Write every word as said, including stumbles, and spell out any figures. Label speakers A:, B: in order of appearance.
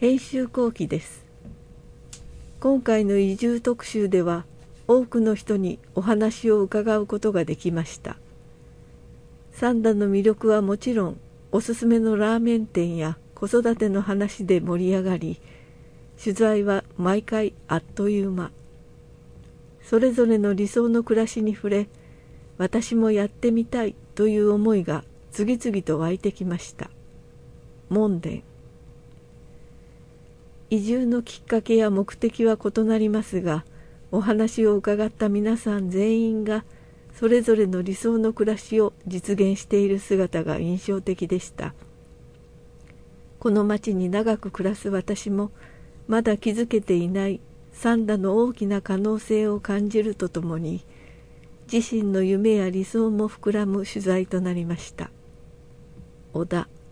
A: 編集後期です。今回の移住特集では多くの人にお話を伺うことができました。三田の魅力はもちろん、おすすめのラーメン店や子育ての話で盛り上がり、取材は毎回あっという間。それぞれの理想の暮らしに触れ、私もやってみたいという思いが次々と湧いてきました。門田。移住のきっかけや目的は異なりますが、お話を伺った皆さん全員がそれぞれの理想の暮らしを実現している姿が印象的でした。この町に長く暮らす私もまだ気づけていない三田の大きな可能性を感じるとともに、自身の夢や理想も膨らむ取材となりました。小田。